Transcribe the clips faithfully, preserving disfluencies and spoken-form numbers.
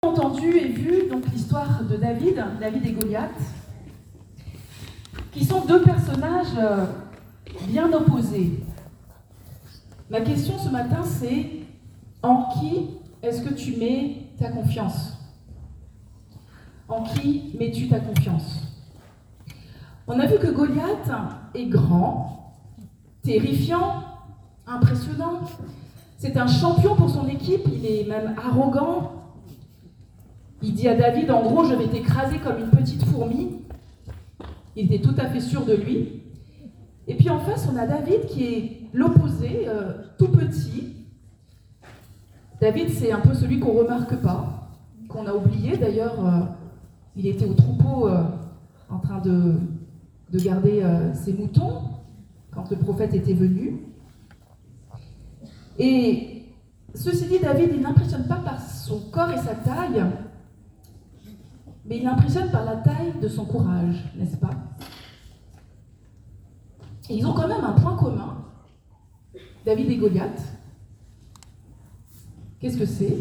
Entendu et vu donc l'histoire de David, David et Goliath, qui sont deux personnages bien opposés. Ma question ce matin, c'est en qui est-ce que tu mets ta confiance? En qui mets-tu ta confiance? On a vu que Goliath est grand, terrifiant, impressionnant. C'est un champion pour son équipe, il est même arrogant. Il dit à David, en gros, je vais t'écraser comme une petite fourmi. Il était tout à fait sûr de lui. Et puis en face, on a David qui est l'opposé, euh, tout petit. David, c'est un peu celui qu'on ne remarque pas, qu'on a oublié. D'ailleurs, euh, il était au troupeau euh, en train de, de garder euh, ses moutons quand le prophète était venu. Et ceci dit, David, il n'impressionne pas par son corps et sa taille, mais il impressionne par la taille de son courage, n'est-ce pas? Et ils ont quand même un point commun, David et Goliath. Qu'est-ce que c'est?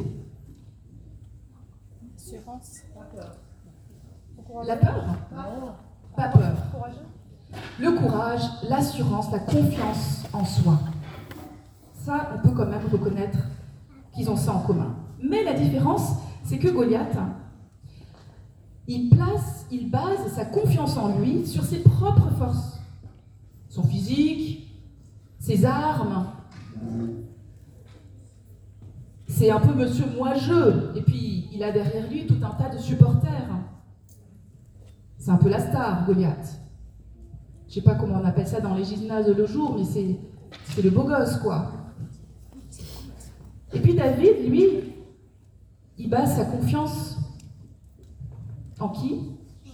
Assurance, pas peur. La peur? Pas peur. Le courage, l'assurance, la confiance en soi. Ça, on peut quand même reconnaître qu'ils ont ça en commun. Mais la différence, c'est que Goliath, il place, il base sa confiance en lui sur ses propres forces. Son physique, ses armes. C'est un peu monsieur moi-je. Et puis, il a derrière lui tout un tas de supporters. C'est un peu la star, Goliath. Je sais pas comment on appelle ça dans les gymnases le jour, mais c'est, c'est le beau gosse, quoi. Et puis David, lui, il base sa confiance en qui?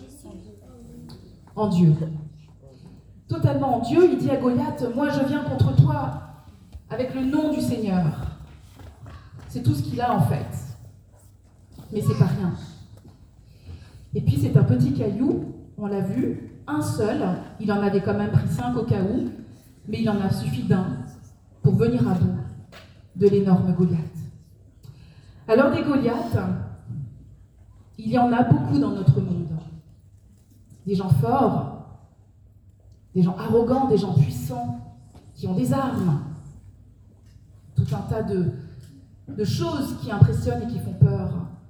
En Dieu. Totalement en Dieu, il dit à Goliath, moi je viens contre toi avec le nom du Seigneur. C'est tout ce qu'il a en fait. Mais c'est pas rien. Et puis c'est un petit caillou, on l'a vu, un seul, il en avait quand même pris cinq au cas où, mais il en a suffi d'un pour venir à bout de l'énorme Goliath. Alors des Goliaths, il y en a beaucoup dans notre monde. Des gens forts, des gens arrogants, des gens puissants, qui ont des armes. Tout un tas de, de choses qui impressionnent et qui font peur.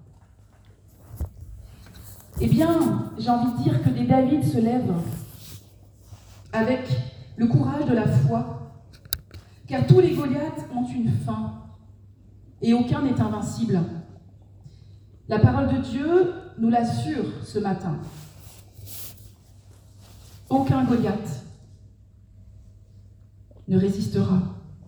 Eh bien, j'ai envie de dire que des David se lèvent avec le courage de la foi, car tous les Goliaths ont une fin, et aucun n'est invincible. La parole de Dieu nous l'assure ce matin. Aucun Goliath ne résistera.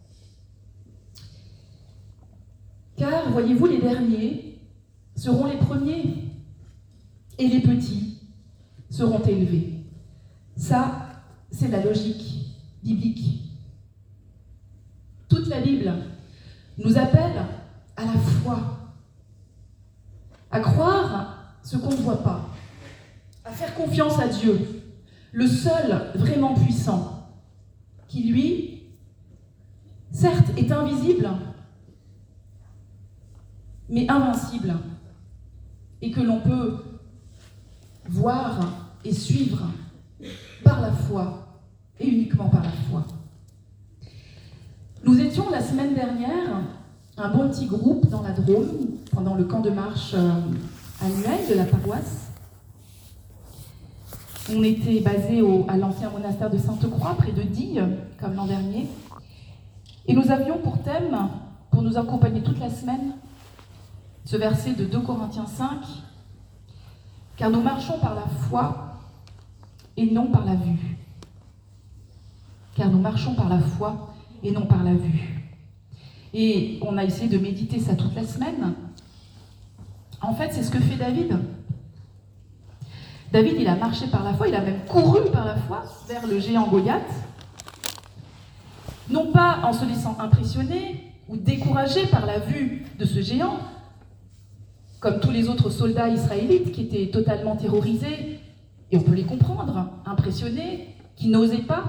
Car, voyez-vous, les derniers seront les premiers, et les petits seront élevés. Ça, c'est la logique biblique. Toute la Bible nous appelle à la foi, à croire ce qu'on ne voit pas, à faire confiance à Dieu, le seul vraiment puissant, qui lui, certes, est invisible, mais invincible, et que l'on peut voir et suivre par la foi, et uniquement par la foi. Nous étions la semaine dernière un bon petit groupe dans la Drôme, pendant le camp de marche euh, annuel de la paroisse. On était basé au, à l'ancien monastère de Sainte-Croix, près de Die, comme l'an dernier. Et nous avions pour thème, pour nous accompagner toute la semaine, ce verset de deux Corinthiens cinq, « Car nous marchons par la foi et non par la vue. » Car nous marchons par la foi et non par la vue. Et on a essayé de méditer ça toute la semaine. En fait, c'est ce que fait David. David, il a marché par la foi, il a même couru par la foi vers le géant Goliath. Non pas en se laissant impressionner ou décourager par la vue de ce géant, comme tous les autres soldats israélites qui étaient totalement terrorisés, et on peut les comprendre, impressionnés, qui n'osaient pas.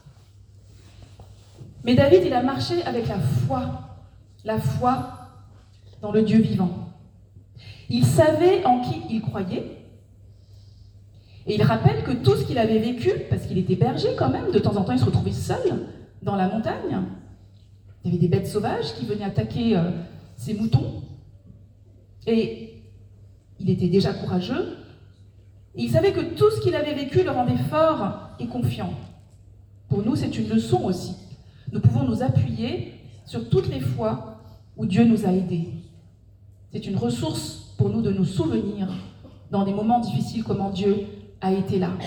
Mais David, il a marché avec la foi, la foi dans le Dieu vivant. Il savait en qui il croyait. Et il rappelle que tout ce qu'il avait vécu, parce qu'il était berger quand même, de temps en temps il se retrouvait seul dans la montagne. Il y avait des bêtes sauvages qui venaient attaquer euh, ses moutons. Et il était déjà courageux. Et il savait que tout ce qu'il avait vécu le rendait fort et confiant. Pour nous, c'est une leçon aussi. Nous pouvons nous appuyer sur toutes les fois où Dieu nous a aidés. C'est une ressource pour nous de nous souvenir dans des moments difficiles comment Dieu a été là.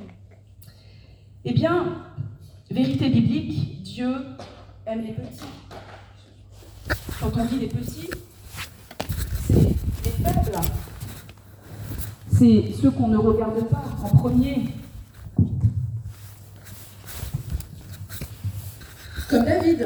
Eh bien, vérité biblique, Dieu aime les petits. Quand on dit les petits, c'est les faibles. C'est ceux qu'on ne regarde pas en premier. Comme David,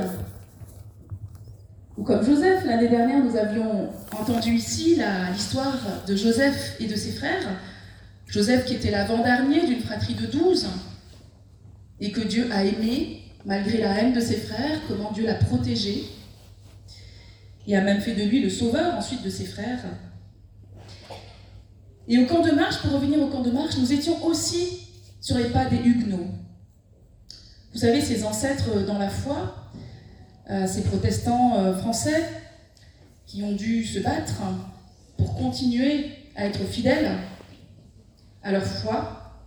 ou comme Joseph. L'année dernière, nous avions entendu ici la, l'histoire de Joseph et de ses frères. Joseph qui était l'avant-dernier d'une fratrie de douze, et que Dieu a aimé, malgré la haine de ses frères, comment Dieu l'a protégé, et a même fait de lui le sauveur ensuite de ses frères. Et au camp de marche, pour revenir au camp de marche, nous étions aussi sur les pas des Huguenots. Vous savez, ces ancêtres dans la foi, euh, ces protestants euh, français qui ont dû se battre pour continuer à être fidèles à leur foi,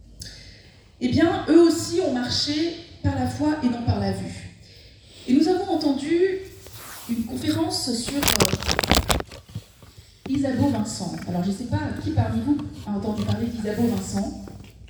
eh bien, eux aussi ont marché par la foi et non par la vue. Et nous avons entendu une conférence sur euh, Isabeau Vincent. Alors, je ne sais pas qui parmi vous a entendu parler d'Isabeau Vincent.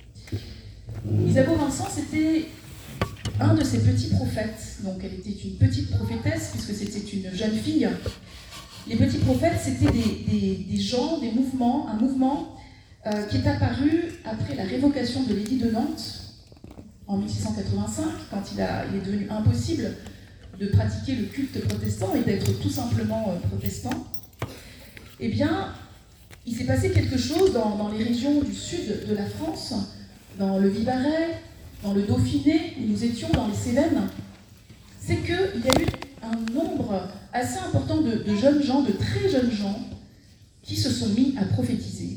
Isabeau Vincent, c'était un de ces petits prophètes. Donc, elle était une petite prophétesse, puisque c'était une jeune fille. Les petits prophètes, c'était des, des, des gens, des mouvements, un mouvement euh, qui est apparu après la révocation de l'édit de Nantes, en mille six cent quatre-vingt-cinq, quand il, a, il est devenu impossible de pratiquer le culte protestant et d'être tout simplement euh, protestant. Eh bien, il s'est passé quelque chose dans, dans les régions du sud de la France, dans le Vivarais, dans le Dauphiné, où nous étions, dans les Cévennes. C'est qu'il y a eu un nombre assez important de, de jeunes gens, de très jeunes gens, qui se sont mis à prophétiser.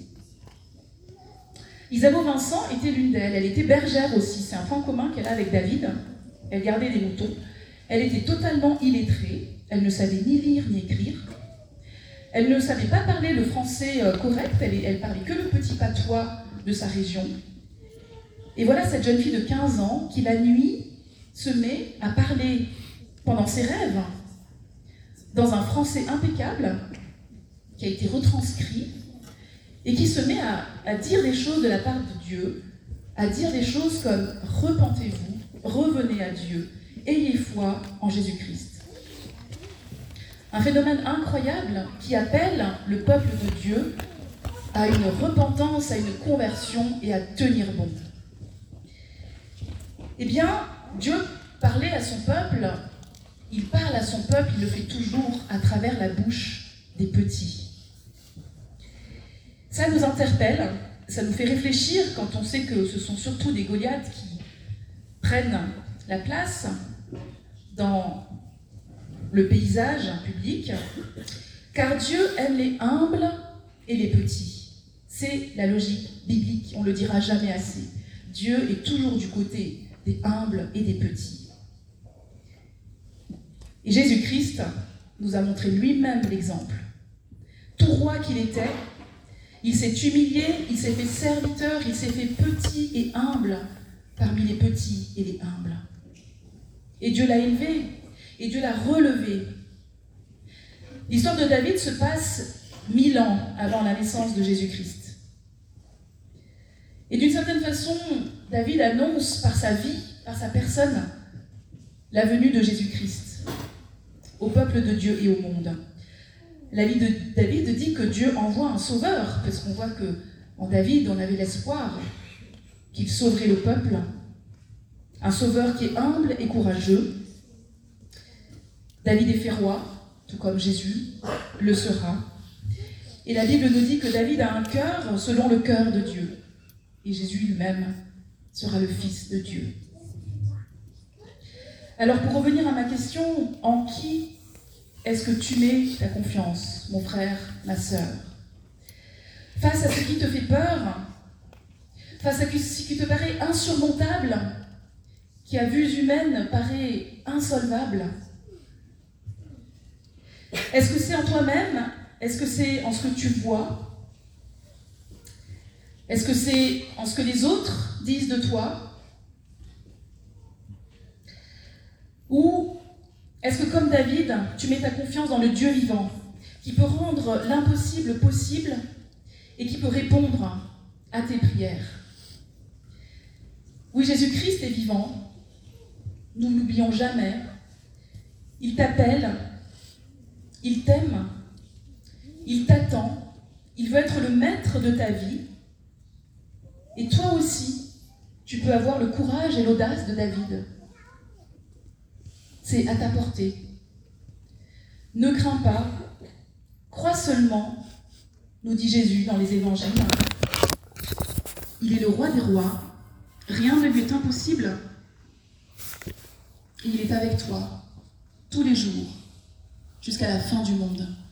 Isabeau Vincent était l'une d'elles. Elle était bergère aussi. C'est un point commun qu'elle a avec David. Elle gardait des moutons. Elle était totalement illettrée. Elle ne savait ni lire ni écrire. Elle ne savait pas parler le français correct. Elle, elle parlait que le petit patois de sa région. Et voilà cette jeune fille de quinze ans qui, la nuit, se met à parler pendant ses rêves dans un français impeccable qui a été retranscrit et qui se met à, à dire des choses de la part de Dieu, à dire des choses comme « Repentez-vous, revenez à Dieu, ayez foi en Jésus-Christ ». Un phénomène incroyable qui appelle le peuple de Dieu à une repentance, à une conversion et à tenir bon. Eh bien, Dieu parlait à son peuple, il parle à son peuple, il le fait toujours à travers la bouche des petits. Ça nous interpelle, ça nous fait réfléchir quand on sait que ce sont surtout des Goliaths qui prennent la place dans le paysage public, car Dieu aime les humbles et les petits. C'est la logique biblique, on ne le dira jamais assez. Dieu est toujours du côté des humbles et des petits. Et Jésus-Christ nous a montré lui-même l'exemple. Tout roi qu'il était, il s'est humilié, il s'est fait serviteur, il s'est fait petit et humble parmi les petits et les humbles. Et Dieu l'a élevé, et Dieu l'a relevé. L'histoire de David se passe mille ans avant la naissance de Jésus-Christ. Et d'une certaine façon, David annonce par sa vie, par sa personne, la venue de Jésus-Christ au peuple de Dieu et au monde. La vie de David dit que Dieu envoie un sauveur, parce qu'on voit qu'en David, on avait l'espoir qu'il sauverait le peuple. Un sauveur qui est humble et courageux. David est fait roi, tout comme Jésus le sera. Et la Bible nous dit que David a un cœur selon le cœur de Dieu. Et Jésus lui-même sera le Fils de Dieu. Alors, pour revenir à ma question, en qui est-ce que tu mets ta confiance, mon frère, ma sœur? face à ce qui te paraît insurmontable, qui à vue humaine paraît insolvable? Est-ce que c'est en toi-même? Est-ce que c'est en ce que tu vois? Est-ce que c'est en ce que les autres disent de toi? Ou est-ce que, comme David, tu mets ta confiance dans le Dieu vivant, qui peut rendre l'impossible possible et qui peut répondre à tes prières? Oui, Jésus-Christ est vivant, nous ne l'oublions jamais. Il t'appelle, il t'aime, il t'attend, il veut être le maître de ta vie. Et toi aussi, tu peux avoir le courage et l'audace de David. C'est à ta portée. Ne crains pas, crois seulement, nous dit Jésus dans les évangiles. Il est le roi des rois, rien ne lui est impossible. Et il est avec toi tous les jours, jusqu'à la fin du monde.